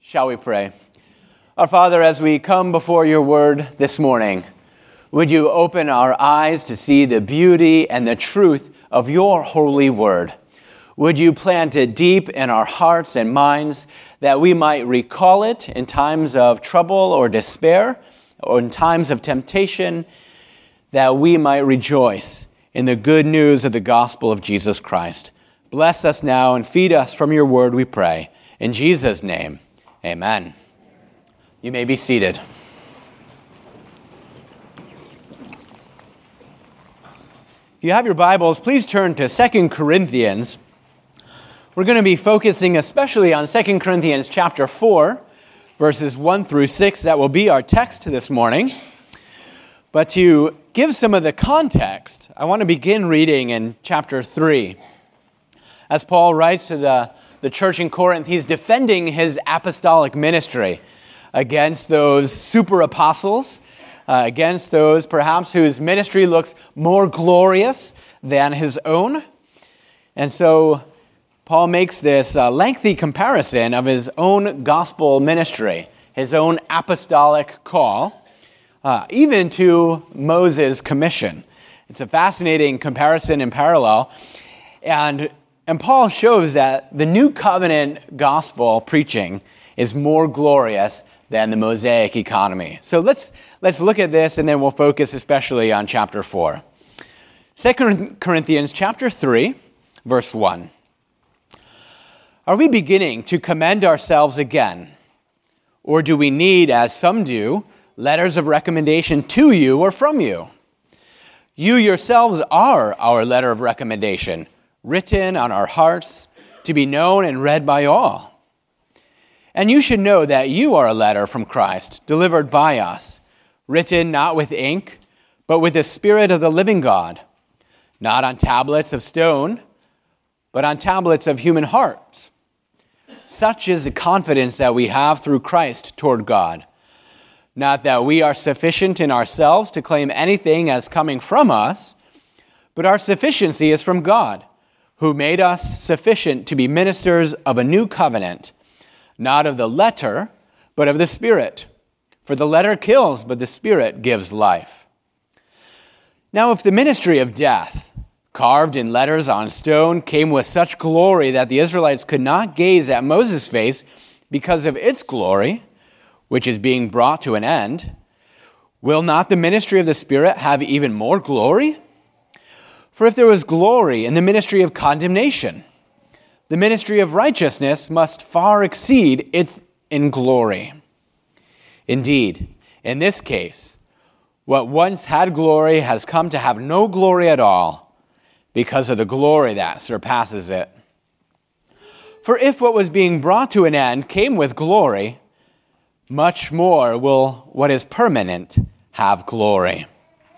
Shall we pray? Our Father, as we come before your word this morning, would you open our eyes to see the beauty and the truth of your holy word? Would you plant it deep in our hearts and minds that we might recall it in times of trouble or despair, or in times of temptation, that we might rejoice in the good news of the gospel of Jesus Christ. Bless us now and feed us from your word, we pray. In Jesus' name, amen. You may be seated. If you have your Bibles, please turn to 2 Corinthians. We're going to be focusing especially on 2 Corinthians chapter 4, verses 1 through 6. That will be our text this morning. But to give some of the context, I want to begin reading in chapter 3. As Paul writes to the church in Corinth, he's defending his apostolic ministry against those super apostles, against those perhaps whose ministry looks more glorious than his own. And so Paul makes this lengthy comparison of his own gospel ministry, his own apostolic call, even to Moses' commission. It's a fascinating comparison and parallel. And Paul shows that the new covenant gospel preaching is more glorious than the Mosaic economy. So let's look at this, and then we'll focus especially on chapter 4. 2 Corinthians chapter 3, verse 1. Are we beginning to commend ourselves again? Or do we need, as some do, letters of recommendation to you or from you? You yourselves are our letter of recommendation, written on our hearts, to be known and read by all. And you should know that you are a letter from Christ, delivered by us, written not with ink, but with the Spirit of the living God, not on tablets of stone, but on tablets of human hearts. Such is the confidence that we have through Christ toward God. Not that we are sufficient in ourselves to claim anything as coming from us, but our sufficiency is from God, who made us sufficient to be ministers of a new covenant, not of the letter, but of the Spirit. For the letter kills, but the Spirit gives life. Now, if the ministry of death, carved in letters on stone, came with such glory that the Israelites could not gaze at Moses' face because of its glory, which is being brought to an end, will not the ministry of the Spirit have even more glory? For if there was glory in the ministry of condemnation, the ministry of righteousness must far exceed it in glory. Indeed, in this case, what once had glory has come to have no glory at all, because of the glory that surpasses it. For if what was being brought to an end came with glory, much more will what is permanent have glory.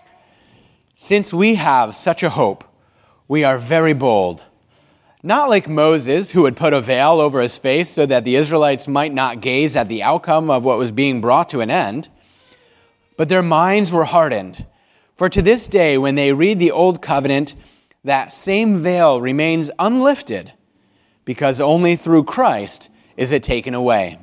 Since we have such a hope, we are very bold. Not like Moses, who had put a veil over his face so that the Israelites might not gaze at the outcome of what was being brought to an end, but their minds were hardened. For to this day, when they read the Old Covenant, that same veil remains unlifted, because only through Christ is it taken away.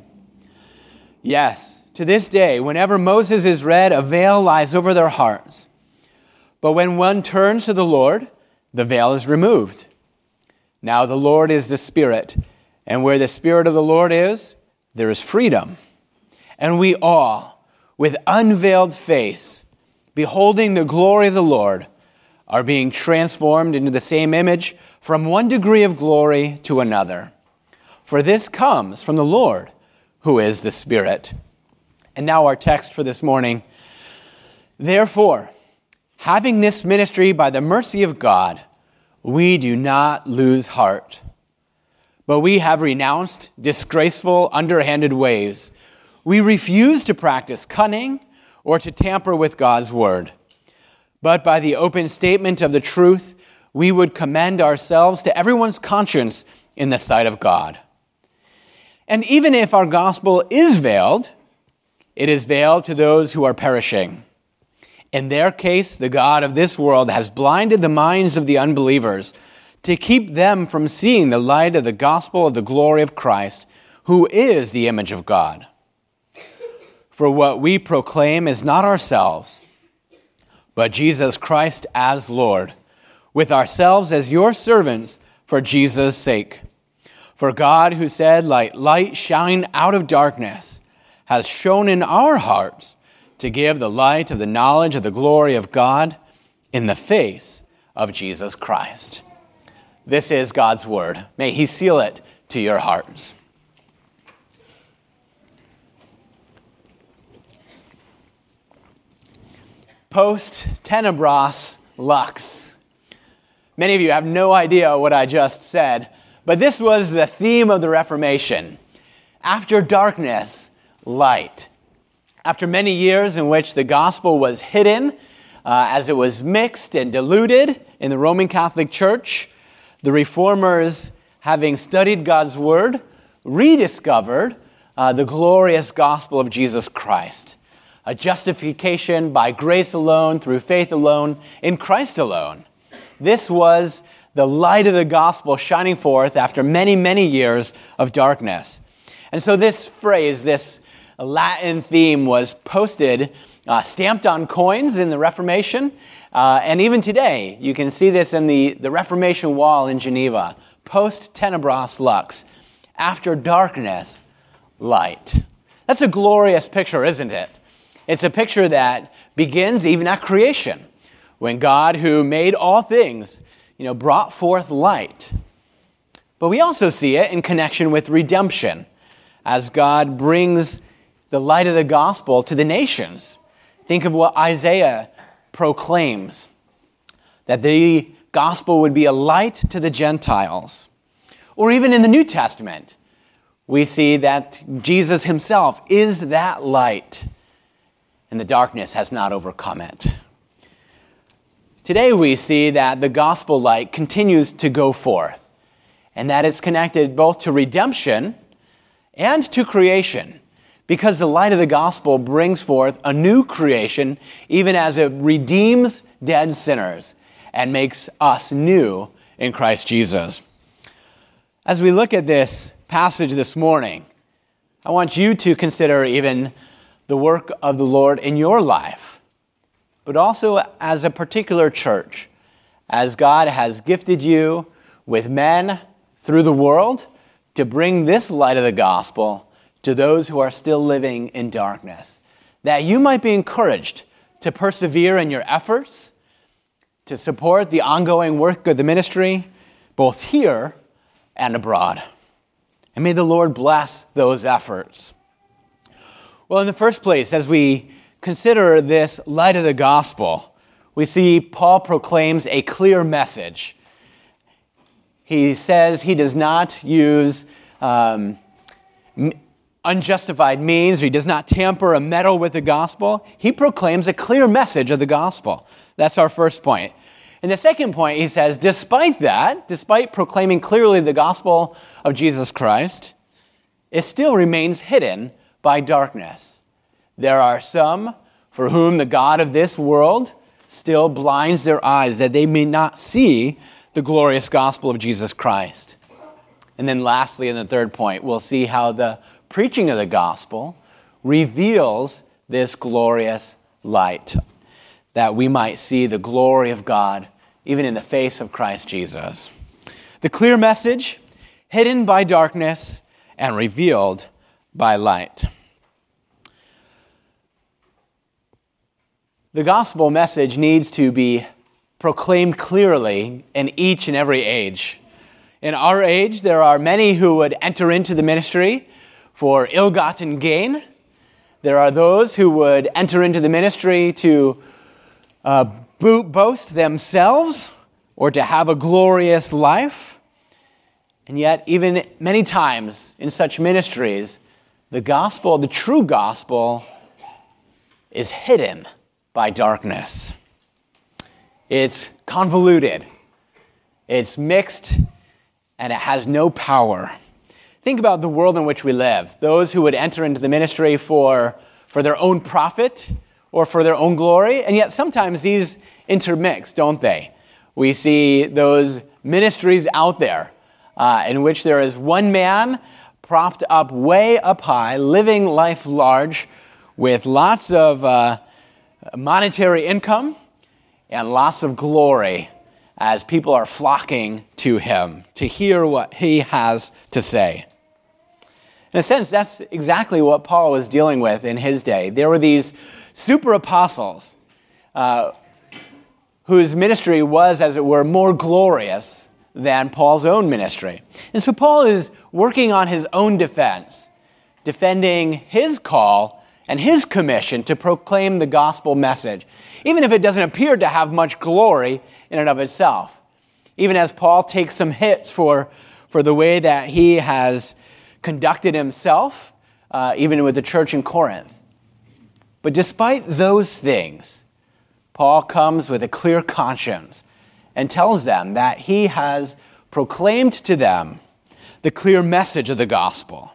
Yes, to this day, whenever Moses is read, a veil lies over their hearts. But when one turns to the Lord, the veil is removed. Now the Lord is the Spirit, and where the Spirit of the Lord is, there is freedom. And we all, with unveiled face, beholding the glory of the Lord, are being transformed into the same image from one degree of glory to another. For this comes from the Lord, who is the Spirit. And now our text for this morning. Therefore, having this ministry by the mercy of God, we do not lose heart. But we have renounced disgraceful, underhanded ways. We refuse to practice cunning or to tamper with God's word. But by the open statement of the truth, we would commend ourselves to everyone's conscience in the sight of God. And even if our gospel is veiled, it is veiled to those who are perishing. In their case, the God of this world has blinded the minds of the unbelievers to keep them from seeing the light of the gospel of the glory of Christ, who is the image of God. For what we proclaim is not ourselves, but Jesus Christ as Lord, with ourselves as your servants for Jesus' sake. For God, who said, "Let light shine out of darkness," has shone in our hearts to give the light of the knowledge of the glory of God in the face of Jesus Christ. This is God's word. May he seal it to your hearts. Post tenebras lux. Many of you have no idea what I just said, but this was the theme of the Reformation. After darkness, light. After many years in which the gospel was hidden, as it was mixed and diluted in the Roman Catholic Church, the Reformers, having studied God's word, rediscovered the glorious gospel of Jesus Christ. A justification by grace alone, through faith alone, in Christ alone. This was the light of the gospel shining forth after many, many years of darkness. And so this phrase, this Latin theme, was posted, stamped on coins in the Reformation. And even today, you can see this in the Reformation wall in Geneva. Post tenebras lux. After darkness, light. That's a glorious picture, isn't it? It's a picture that begins even at creation, when God, who made all things, brought forth light. But we also see it in connection with redemption, as God brings the light of the gospel to the nations. Think of what Isaiah proclaims, that the gospel would be a light to the Gentiles. Or even in the New Testament, we see that Jesus himself is that light, and the darkness has not overcome it. Today we see that the gospel light continues to go forth, and that it's connected both to redemption and to creation, because the light of the gospel brings forth a new creation, even as it redeems dead sinners and makes us new in Christ Jesus. As we look at this passage this morning, I want you to consider even the work of the Lord in your life, but also as a particular church, as God has gifted you with men through the world to bring this light of the gospel to those who are still living in darkness, that you might be encouraged to persevere in your efforts, to support the ongoing work of the ministry, both here and abroad. And may the Lord bless those efforts. Well, in the first place, as we consider this light of the gospel, we see Paul proclaims a clear message. He says he does not use unjustified means, or he does not tamper or meddle with the gospel. He proclaims a clear message of the gospel. That's our first point. And the second point, he says, despite that, despite proclaiming clearly the gospel of Jesus Christ, it still remains hidden by darkness. There are some for whom the God of this world still blinds their eyes, that they may not see the glorious gospel of Jesus Christ. And then lastly, in the third point, we'll see how the preaching of the gospel reveals this glorious light, that we might see the glory of God even in the face of Christ Jesus. The clear message, hidden by darkness and revealed by light. The gospel message needs to be proclaimed clearly in each and every age. In our age, there are many who would enter into the ministry for ill-gotten gain. There are those who would enter into the ministry to boast themselves or to have a glorious life. And yet, even many times in such ministries, the gospel, the true gospel, is hidden by darkness. It's convoluted, it's mixed, and it has no power. Think about the world in which we live. Those who would enter into the ministry for their own profit or for their own glory, and yet sometimes these intermix, don't they? We see those ministries out there in which there is one man propped up way up high, living life large with lots of monetary income and lots of glory as people are flocking to him to hear what he has to say. In a sense, that's exactly what Paul was dealing with in his day. There were these super apostles whose ministry was, as it were, more glorious than Paul's own ministry. And so Paul is working on his own defense, defending his call and his commission to proclaim the gospel message, even if it doesn't appear to have much glory in and of itself. Even as Paul takes some hits for the way that he has conducted himself, even with the church in Corinth. But despite those things, Paul comes with a clear conscience and tells them that he has proclaimed to them the clear message of the gospel.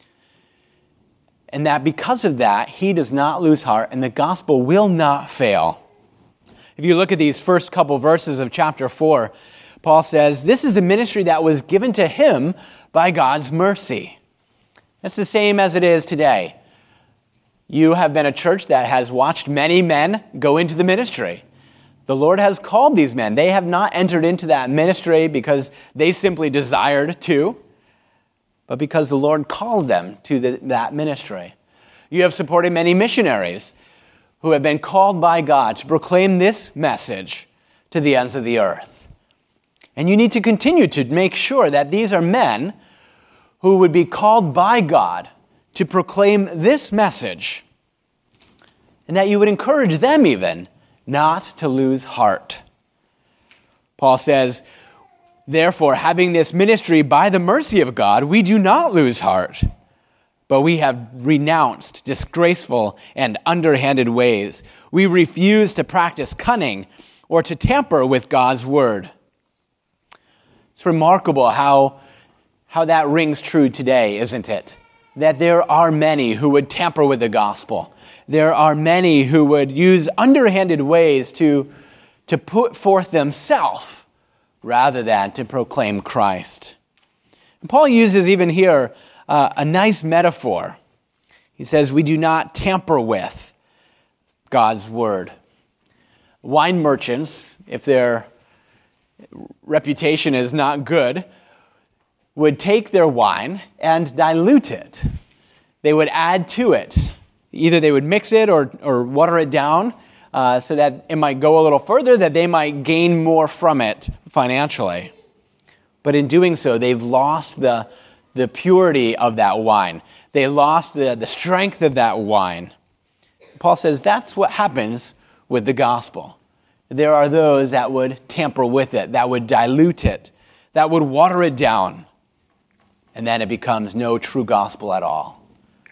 And that because of that, he does not lose heart and the gospel will not fail. If you look at these first couple verses of chapter 4, Paul says, this is the ministry that was given to him by God's mercy. It's the same as it is today. You have been a church that has watched many men go into the ministry. The Lord has called these men. They have not entered into that ministry because they simply desired to, but because the Lord called them to that ministry. You have supported many missionaries who have been called by God to proclaim this message to the ends of the earth. And you need to continue to make sure that these are men who would be called by God to proclaim this message, and that you would encourage them even not to lose heart. Paul says, therefore, having this ministry by the mercy of God, we do not lose heart, but we have renounced disgraceful and underhanded ways. We refuse to practice cunning or to tamper with God's word. It's remarkable how that rings true today, isn't it? That there are many who would tamper with the gospel. There are many who would use underhanded ways to put forth themselves rather than to proclaim Christ. And Paul uses even here a nice metaphor. He says, we do not tamper with God's word. Wine merchants, if their reputation is not good, would take their wine and dilute it. They would add to it. Either they would mix it or water it down so that it might go a little further, that they might gain more from it financially. But in doing so, they've lost the purity of that wine. They lost the strength of that wine. Paul says that's what happens with the gospel. There are those that would tamper with it, that would dilute it, that would water it down. And then it becomes no true gospel at all.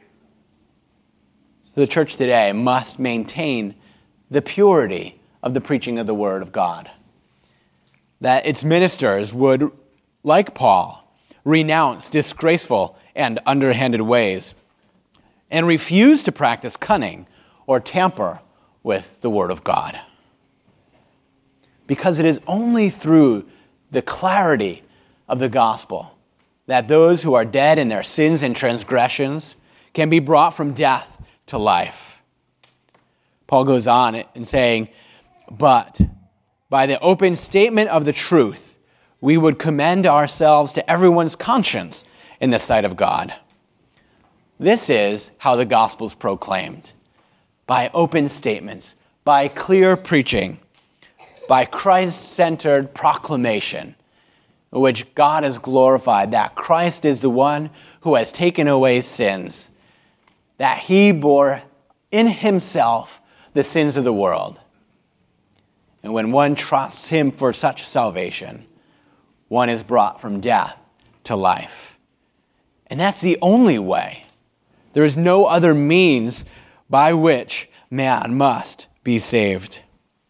The church today must maintain the purity of the preaching of the Word of God. That its ministers would, like Paul, renounce disgraceful and underhanded ways and refuse to practice cunning or tamper with the Word of God. Because it is only through the clarity of the gospel that those who are dead in their sins and transgressions can be brought from death to life. Paul goes on in saying, but by the open statement of the truth, we would commend ourselves to everyone's conscience in the sight of God. This is how the gospel is proclaimed. By open statements, by clear preaching, by Christ-centered proclamation, in which God is glorified, that Christ is the one who has taken away sins, that he bore in himself the sins of the world. And when one trusts him for such salvation, one is brought from death to life. And that's the only way. There is no other means by which man must be saved.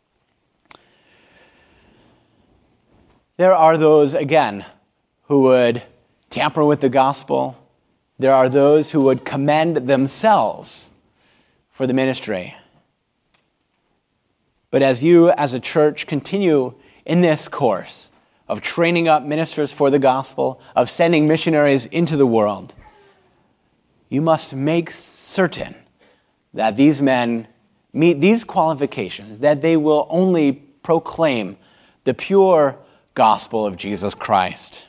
There are those, again, who would tamper with the gospel. There are those who would commend themselves for the ministry. But as you, as a church, continue in this course of training up ministers for the gospel, of sending missionaries into the world, you must make certain that these men meet these qualifications, that they will only proclaim the pure gospel of Jesus Christ.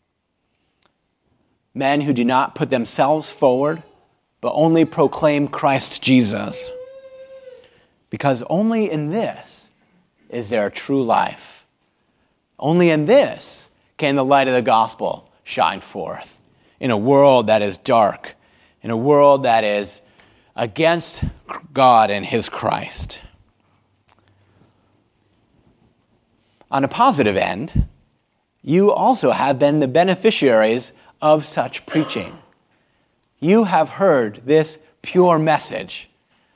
Men who do not put themselves forward, but only proclaim Christ Jesus. Because only in this is there true life. Only in this can the light of the gospel shine forth in a world that is dark, in a world that is against God and his Christ. On a positive end, you also have been the beneficiaries of such preaching. You have heard this pure message,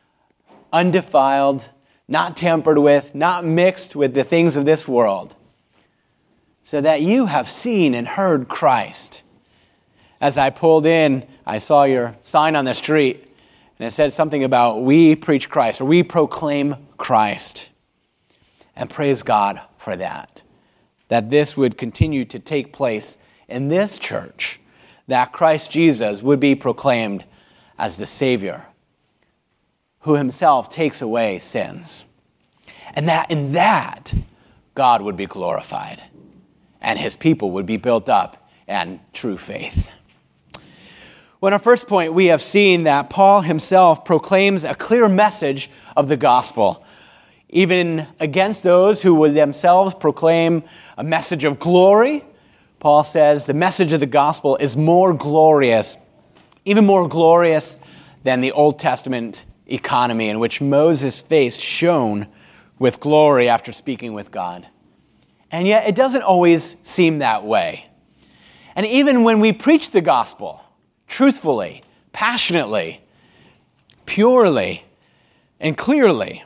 undefiled, not tampered with, not mixed with the things of this world, so that you have seen and heard Christ. As I pulled in, I saw your sign on the street, and it said something about we preach Christ, or we proclaim Christ. And praise God for that this would continue to take place in this church, that Christ Jesus would be proclaimed as the Savior, who himself takes away sins. And that in that, God would be glorified, and his people would be built up in true faith. Well, in our first point, we have seen that Paul himself proclaims a clear message of the gospel, even against those who would themselves proclaim a message of glory. Paul says the message of the gospel is more glorious, even more glorious than the Old Testament economy in which Moses' face shone with glory after speaking with God. And yet it doesn't always seem that way. And even when we preach the gospel truthfully, passionately, purely, and clearly,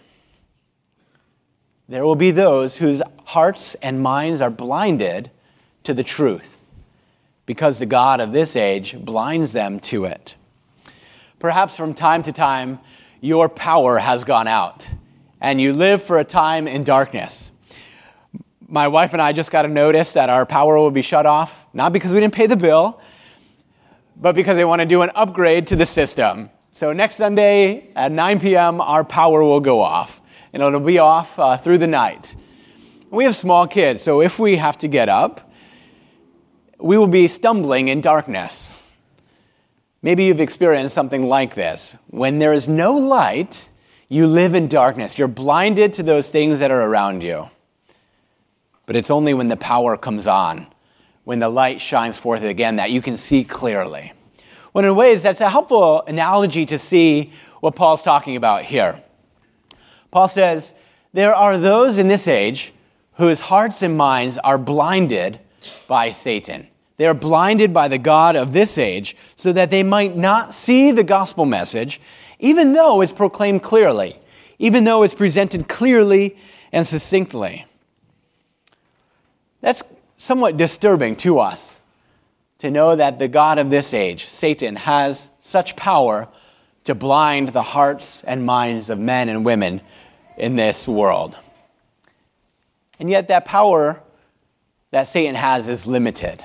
there will be those whose hearts and minds are blinded to the truth because the God of this age blinds them to it. Perhaps from time to time, your power has gone out and you live for a time in darkness. My wife and I just got a notice that our power will be shut off, not because we didn't pay the bill, but because they want to do an upgrade to the system. So next Sunday at 9 p.m., our power will go off, and it'll be off through the night. We have small kids, so if we have to get up, we will be stumbling in darkness. Maybe you've experienced something like this. When there is no light, you live in darkness. You're blinded to those things that are around you. But it's only when the power comes on, when the light shines forth again, that you can see clearly. Well, in ways, that's a helpful analogy to see what Paul's talking about here. Paul says, there are those in this age whose hearts and minds are blinded by Satan. They are blinded by the God of this age so that they might not see the gospel message, even though it's proclaimed clearly, even though it's presented clearly and succinctly. That's somewhat disturbing to us to know that the God of this age, Satan, has such power to blind the hearts and minds of men and women in this world. And yet that power that Satan has is limited.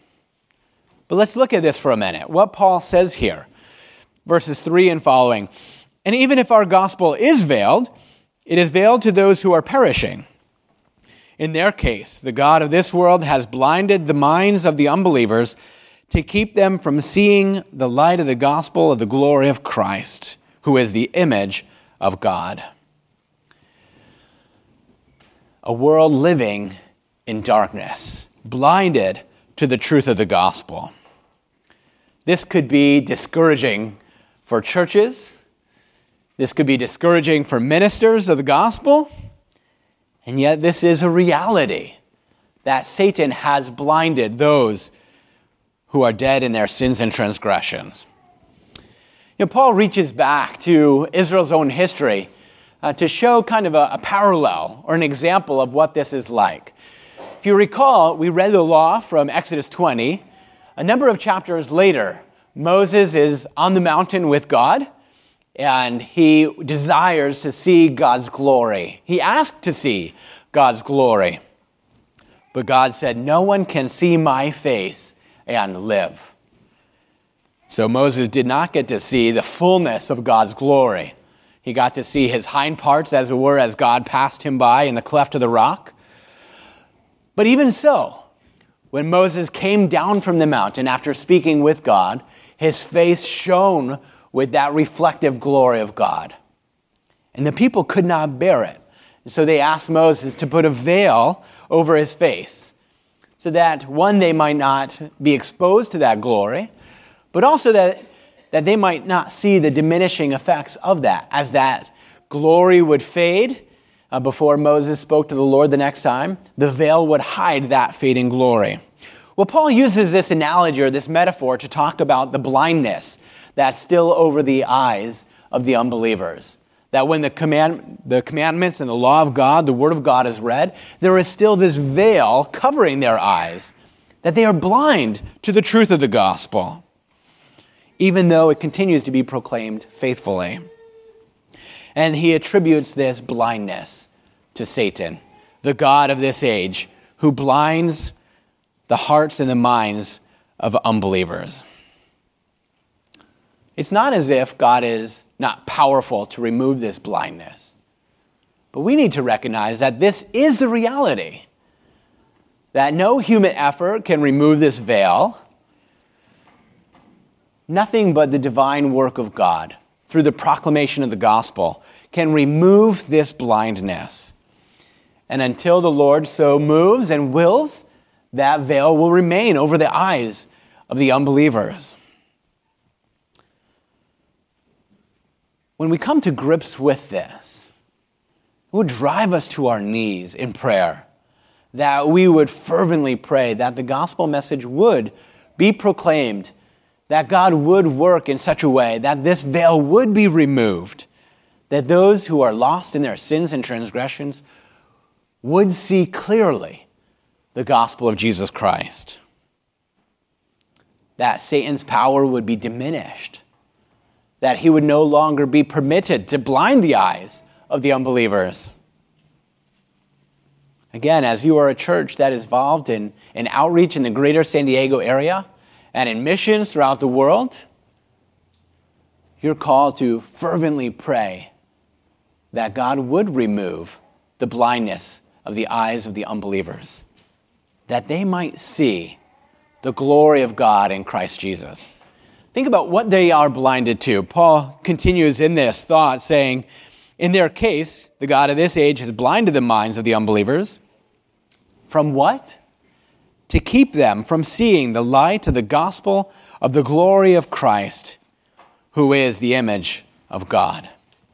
But let's look at this for a minute. What Paul says here, verses 3 and following. And even if our gospel is veiled, it is veiled to those who are perishing. In their case, the God of this world has blinded the minds of the unbelievers to keep them from seeing the light of the gospel of the glory of Christ, who is the image of God. A world living in darkness, blinded to the truth of the gospel. This could be discouraging for churches. This could be discouraging for ministers of the gospel. And yet this is a reality that Satan has blinded those who are dead in their sins and transgressions. Paul reaches back to Israel's own history to show kind of a parallel or an example of what this is like. If you recall, we read the law from Exodus 20. A number of chapters later, Moses is on the mountain with God, and he desires to see God's glory. He asked to see God's glory. But God said, no one can see my face and live. So Moses did not get to see the fullness of God's glory. He got to see his hind parts, as it were, as God passed him by in the cleft of the rock. But even so, when Moses came down from the mountain after speaking with God, his face shone with that reflective glory of God. And the people could not bear it. And so they asked Moses to put a veil over his face, so that, one, they might not be exposed to that glory, but also that they might not see the diminishing effects of that, as that glory would fade before Moses spoke to the Lord the next time. The veil would hide that fading glory. Well, Paul uses this analogy or this metaphor to talk about the blindness that's still over the eyes of the unbelievers. That when the commandments and the law of God, the word of God is read, there is still this veil covering their eyes, that they are blind to the truth of the gospel, even though it continues to be proclaimed faithfully. And he attributes this blindness to Satan, the god of this age, who blinds the hearts and the minds of unbelievers. It's not as if God is not powerful to remove this blindness, but we need to recognize that this is the reality, that no human effort can remove this veil. Nothing but the divine work of God, through the proclamation of the gospel, can remove this blindness. And until the Lord so moves and wills, that veil will remain over the eyes of the unbelievers. When we come to grips with this, it would drive us to our knees in prayer, that we would fervently pray that the gospel message would be proclaimed, that God would work in such a way that this veil would be removed, that those who are lost in their sins and transgressions would see clearly the gospel of Jesus Christ, that Satan's power would be diminished, that he would no longer be permitted to blind the eyes of the unbelievers. Again, as you are a church that is involved in outreach in the greater San Diego area and in missions throughout the world, you're called to fervently pray that God would remove the blindness of the eyes of the unbelievers, that they might see the glory of God in Christ Jesus. Think about what they are blinded to. Paul continues in this thought saying, in their case, the God of this age has blinded the minds of the unbelievers. From what? To keep them from seeing the light of the gospel of the glory of Christ, who is the image of God.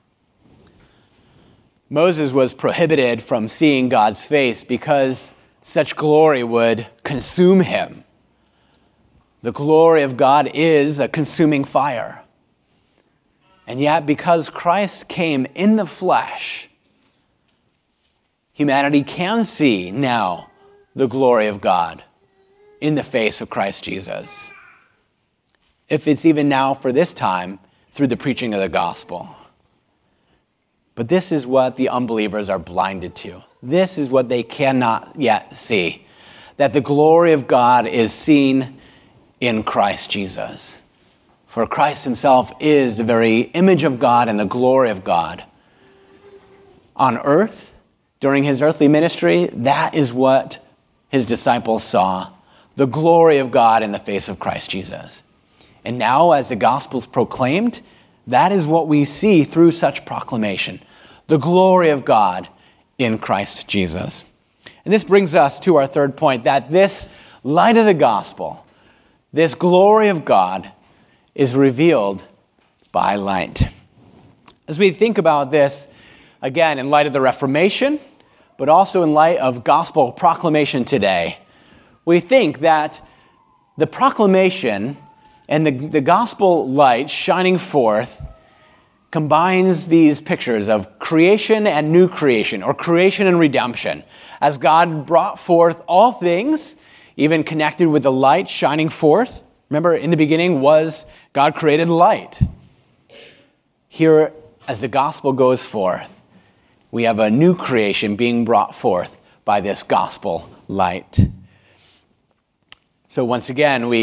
Moses was prohibited from seeing God's face because such glory would consume him. The glory of God is a consuming fire. And yet, because Christ came in the flesh, humanity can see now the glory of God in the face of Christ Jesus. If it's even now for this time, through the preaching of the gospel. But this is what the unbelievers are blinded to. This is what they cannot yet see. That the glory of God is seen in Christ Jesus. For Christ himself is the very image of God and the glory of God. On earth, during his earthly ministry, that is what his disciples saw, the glory of God in the face of Christ Jesus. And now, as the gospel is proclaimed, that is what we see through such proclamation, the glory of God in Christ Jesus. And this brings us to our third point, that this light of the gospel, this glory of God, is revealed by light. As we think about this, again, in light of the Reformation, but also in light of gospel proclamation today, we think that the proclamation and the gospel light shining forth combines these pictures of creation and new creation, or creation and redemption. As God brought forth all things, even connected with the light shining forth. Remember, in the beginning was God created light. Here, as the gospel goes forth, we have a new creation being brought forth by this gospel light. So once again, we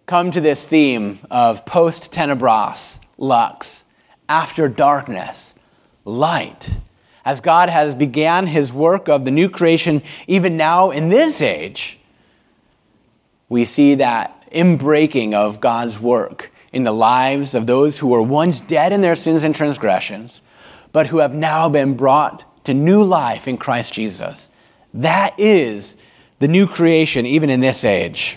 come to this theme of post tenebras, lux, after darkness, light. As God has began his work of the new creation, even now in this age, we see that inbreaking of God's work in the lives of those who were once dead in their sins and transgressions, but who have now been brought to new life in Christ Jesus. That is the new creation, even in this age.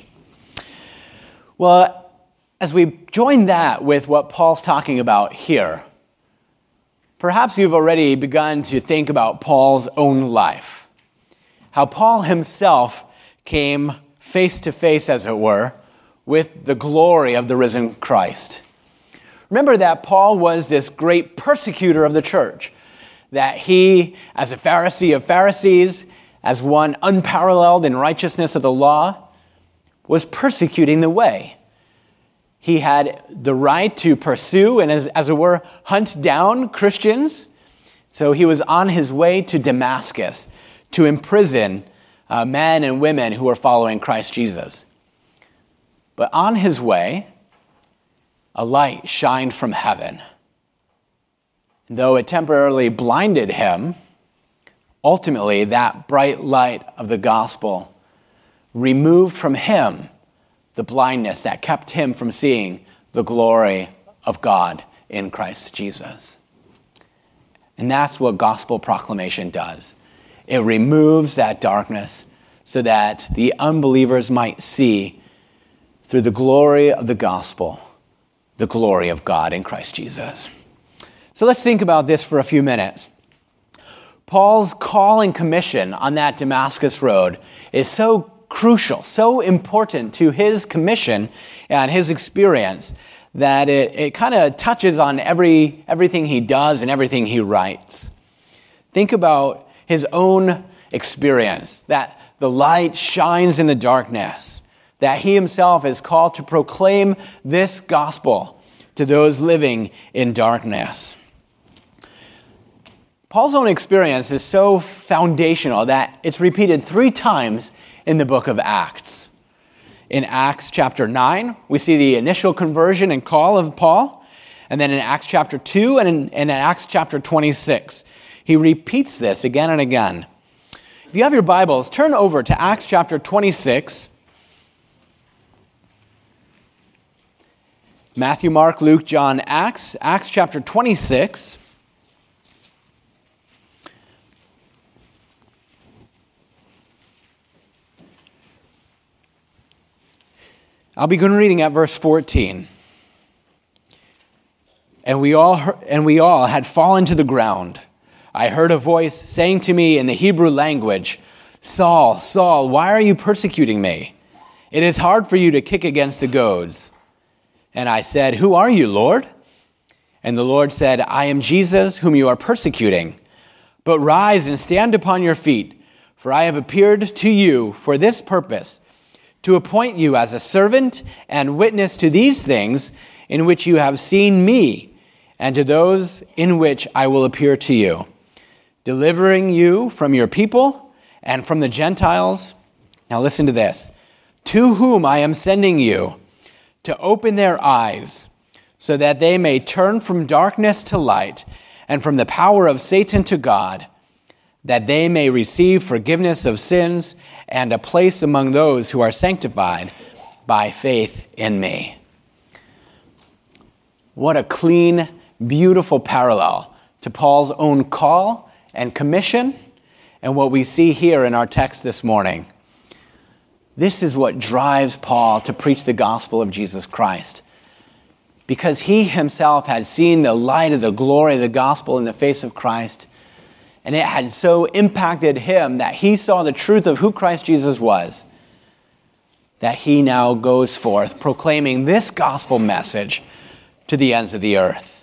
Well, as we join that with what Paul's talking about here, perhaps you've already begun to think about Paul's own life. How Paul himself came face to face, as it were, with the glory of the risen Christ. Remember that Paul was this great persecutor of the church, that he, as a Pharisee of Pharisees, as one unparalleled in righteousness of the law, was persecuting the way. He had the right to pursue and, as it were, hunt down Christians. So he was on his way to Damascus to imprison men and women who were following Christ Jesus. But on his way, a light shined from heaven. Though it temporarily blinded him, ultimately that bright light of the gospel removed from him the blindness that kept him from seeing the glory of God in Christ Jesus. And that's what gospel proclamation does. It removes that darkness so that the unbelievers might see through the glory of the gospel, the glory of God in Christ Jesus. So let's think about this for a few minutes. Paul's call and commission on that Damascus road is so crucial, so important to his commission and his experience that it kind of touches on everything he does and everything he writes. Think about his own experience, that the light shines in the darkness, that he himself is called to proclaim this gospel to those living in darkness. Paul's own experience is so foundational that it's repeated 3 times in the book of Acts. In Acts chapter 9, we see the initial conversion and call of Paul. And then in Acts chapter 2 and in Acts chapter 26, he repeats this again and again. If you have your Bibles, turn over to Acts chapter 26. Matthew, Mark, Luke, John, Acts chapter 26. I'll begin reading at verse 14. And we all had fallen to the ground. I heard a voice saying to me in the Hebrew language, "Saul, Saul, why are you persecuting me? It is hard for you to kick against the goads." And I said, "Who are you, Lord?" And the Lord said, "I am Jesus, whom you are persecuting. But rise and stand upon your feet, for I have appeared to you for this purpose, to appoint you as a servant and witness to these things in which you have seen me, and to those in which I will appear to you, delivering you from your people and from the Gentiles." Now listen to this. "To whom I am sending you, to open their eyes, so that they may turn from darkness to light, and from the power of Satan to God, that they may receive forgiveness of sins and a place among those who are sanctified by faith in me." What a clean, beautiful parallel to Paul's own call and commission and what we see here in our text this morning. This is what drives Paul to preach the gospel of Jesus Christ, because he himself had seen the light of the glory of the gospel in the face of Christ. And it had so impacted him that he saw the truth of who Christ Jesus was, that he now goes forth proclaiming this gospel message to the ends of the earth.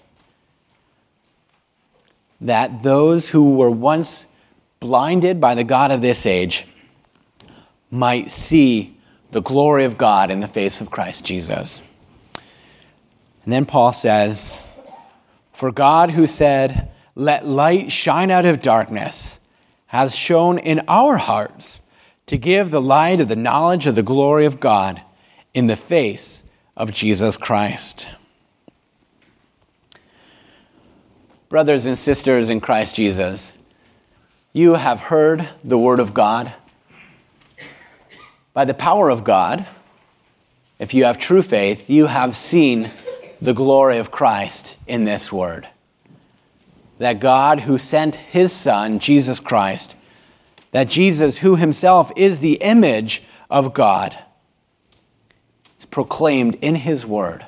That those who were once blinded by the God of this age might see the glory of God in the face of Christ Jesus. And then Paul says, "For God who said, 'Let light shine out of darkness,' has shone in our hearts to give the light of the knowledge of the glory of God in the face of Jesus Christ. Brothers and sisters in Christ Jesus, you have heard the word of God. By the power of God, if you have true faith, you have seen the glory of Christ in this word. That God who sent his Son, Jesus Christ, that Jesus who himself is the image of God, is proclaimed in his word.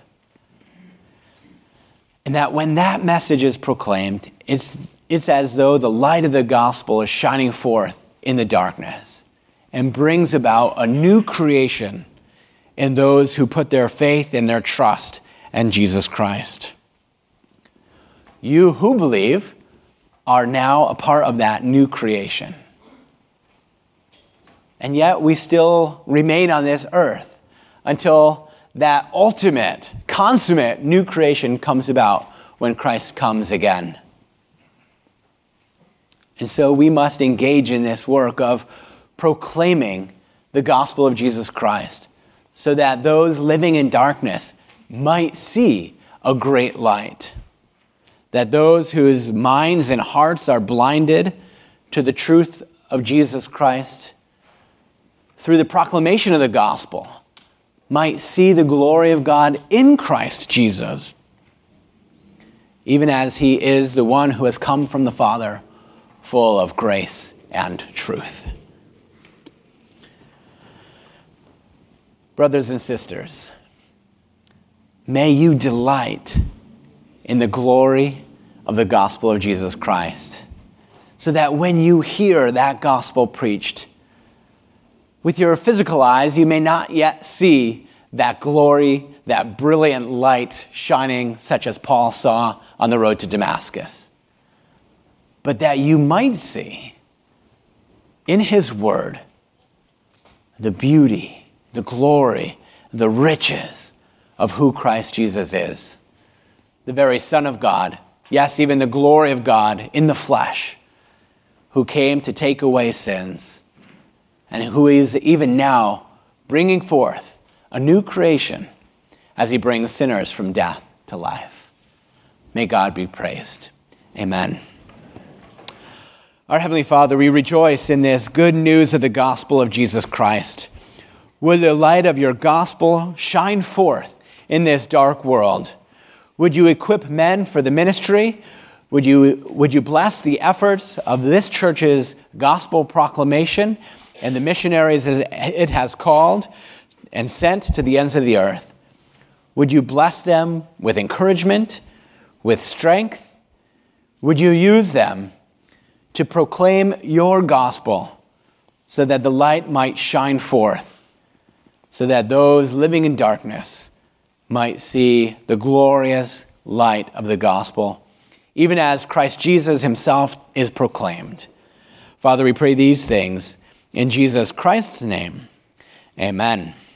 And that when that message is proclaimed, it's as though the light of the gospel is shining forth in the darkness and brings about a new creation in those who put their faith and their trust in Jesus Christ. You who believe are now a part of that new creation. And yet we still remain on this earth until that ultimate, consummate new creation comes about when Christ comes again. And so we must engage in this work of proclaiming the gospel of Jesus Christ so that those living in darkness might see a great light. That those whose minds and hearts are blinded to the truth of Jesus Christ through the proclamation of the gospel might see the glory of God in Christ Jesus, even as he is the one who has come from the Father, full of grace and truth. Brothers and sisters, may you delight in the glory of the gospel of Jesus Christ, so that when you hear that gospel preached, with your physical eyes, you may not yet see that glory, that brilliant light shining, such as Paul saw on the road to Damascus. But that you might see in his word the beauty, the glory, the riches of who Christ Jesus is. The very Son of God, yes, even the glory of God in the flesh, who came to take away sins, and who is even now bringing forth a new creation as he brings sinners from death to life. May God be praised. Amen. Our Heavenly Father, we rejoice in this good news of the gospel of Jesus Christ. Would the light of your gospel shine forth in this dark world? Would you equip men for the ministry? Would you bless the efforts of this church's gospel proclamation and the missionaries it has called and sent to the ends of the earth? Would you bless them with encouragement, with strength? Would you use them to proclaim your gospel so that the light might shine forth, so that those living in darkness might see the glorious light of the gospel, even as Christ Jesus himself is proclaimed. Father, we pray these things in Jesus Christ's name. Amen.